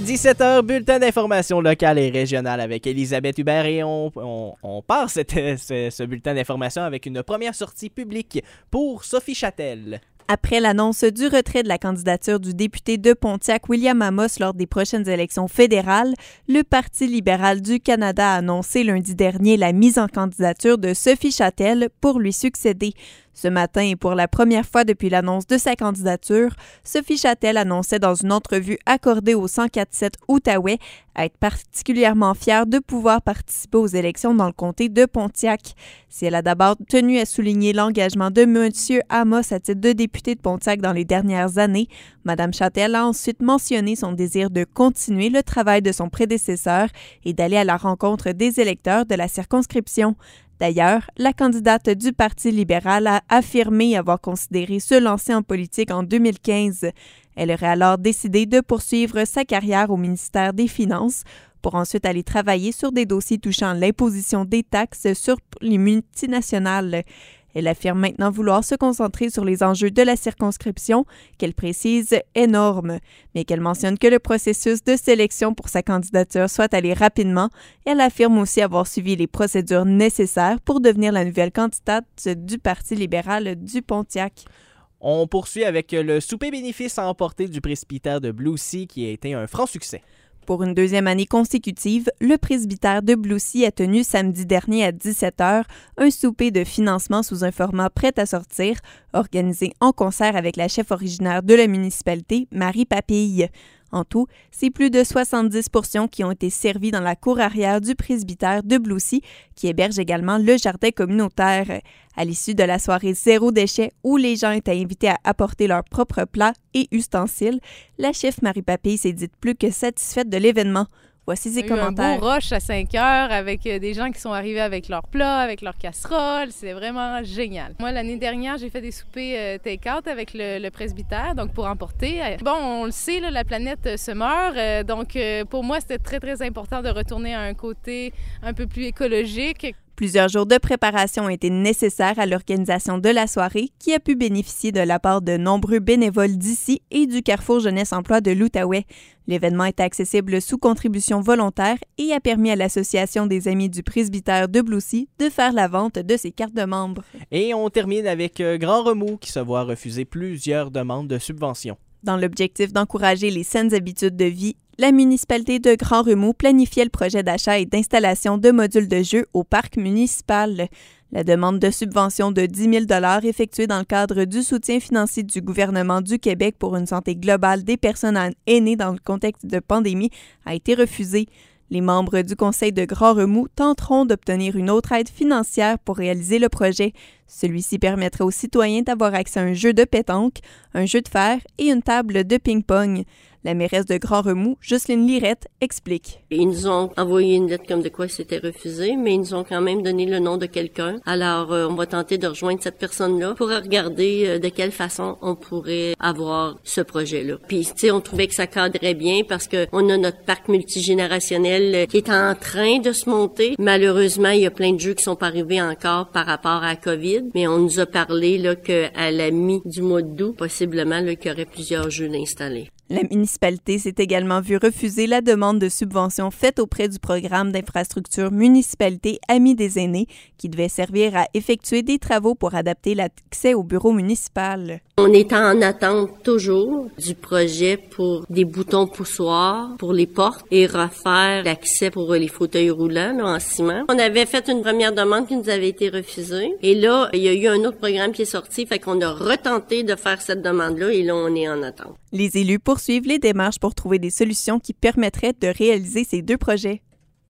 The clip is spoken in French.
17h, bulletin d'information locale et régionale avec Elisabeth Hubert et on part ce bulletin d'information avec une première sortie publique pour Sophie Châtel. Après l'annonce du retrait de la candidature du député de Pontiac, William Amos, lors des prochaines élections fédérales, le Parti libéral du Canada a annoncé lundi dernier la mise en candidature de Sophie Châtel pour lui succéder. Ce matin, et pour la première fois depuis l'annonce de sa candidature, Sophie Châtel annonçait dans une entrevue accordée au 104.7 Outaouais être particulièrement fière de pouvoir participer aux élections dans le comté de Pontiac. Si elle a d'abord tenu à souligner l'engagement de M. Amos à titre de député de Pontiac dans les dernières années, Mme Châtel a ensuite mentionné son désir de continuer le travail de son prédécesseur et d'aller à la rencontre des électeurs de la circonscription. D'ailleurs, la candidate du Parti libéral a affirmé avoir considéré se lancer en politique en 2015. Elle aurait alors décidé de poursuivre sa carrière au ministère des Finances pour ensuite aller travailler sur des dossiers touchant l'imposition des taxes sur les multinationales. Elle affirme maintenant vouloir se concentrer sur les enjeux de la circonscription, qu'elle précise énormes, mais qu'elle mentionne que le processus de sélection pour sa candidature soit allé rapidement. Elle affirme aussi avoir suivi les procédures nécessaires pour devenir la nouvelle candidate du Parti libéral du Pontiac. On poursuit avec le souper bénéfice à emporter du presbytère de Blue Sea qui a été un franc succès. Pour une deuxième année consécutive, le presbytère de Blue Sea a tenu samedi dernier à 17h un souper de financement sous un format prêt à sortir, organisé en concert avec la chef originaire de la municipalité, Marie Papille. En tout, c'est plus de 70 portions qui ont été servies dans la cour arrière du presbytère de Blue Sea, qui héberge également le jardin communautaire. À l'issue de la soirée zéro déchet, où les gens étaient invités à apporter leurs propres plats et ustensiles, la chef Marie Papille s'est dite plus que satisfaite de l'événement. Voici ses commentaires. Un beau rush à 5 heures avec des gens qui sont arrivés avec leurs plats, avec leurs casseroles. C'est vraiment génial. Moi, l'année dernière, j'ai fait des soupers take-out avec le presbytère, donc pour emporter. Bon, on le sait, là, la planète se meurt. Donc, pour moi, c'était très, très important de retourner à un côté un peu plus écologique. Plusieurs jours de préparation ont été nécessaires à l'organisation de la soirée qui a pu bénéficier de la part de nombreux bénévoles d'ici et du Carrefour Jeunesse Emploi de l'Outaouais. L'événement est accessible sous contribution volontaire et a permis à l'Association des Amis du presbytère de Blue Sea de faire la vente de ses cartes de membres. Et on termine avec Grand Remous qui se voit refuser plusieurs demandes de subventions. Dans l'objectif d'encourager les saines habitudes de vie, la municipalité de Grand Remous planifiait le projet d'achat et d'installation de modules de jeux au parc municipal. La demande de subvention de 10 000 $ effectuée dans le cadre du soutien financier du gouvernement du Québec pour une santé globale des personnes aînées dans le contexte de pandémie a été refusée. Les membres du Conseil de Grand Remous tenteront d'obtenir une autre aide financière pour réaliser le projet. Celui-ci permettrait aux citoyens d'avoir accès à un jeu de pétanque, un jeu de fer et une table de ping-pong. La mairesse de Grand Remous, Jocelyne Lirette, explique. Ils nous ont envoyé une lettre comme de quoi c'était refusé, mais ils nous ont quand même donné le nom de quelqu'un. Alors, on va tenter de rejoindre cette personne-là pour regarder de quelle façon on pourrait avoir ce projet-là. Puis, tu sais, on trouvait que ça cadrait bien parce que on a notre parc multigénérationnel qui est en train de se monter. Malheureusement, il y a plein de jeux qui sont pas arrivés encore par rapport à la COVID, mais on nous a parlé là qu'à la mi du mois d'août, possiblement, là, qu'il y aurait plusieurs jeux installés. La municipalité s'est également vue refuser la demande de subvention faite auprès du programme d'infrastructure Municipalité Amis des aînés qui devait servir à effectuer des travaux pour adapter l'accès au bureau municipal. On est en attente toujours du projet pour des boutons poussoirs pour les portes et refaire l'accès pour les fauteuils roulants là, en ciment. On avait fait une première demande qui nous avait été refusée et là, il y a eu un autre programme qui est sorti, fait qu'on a retenté de faire cette demande-là et là, on est en attente. Les élus poursuivent les démarches pour trouver des solutions qui permettraient de réaliser ces deux projets.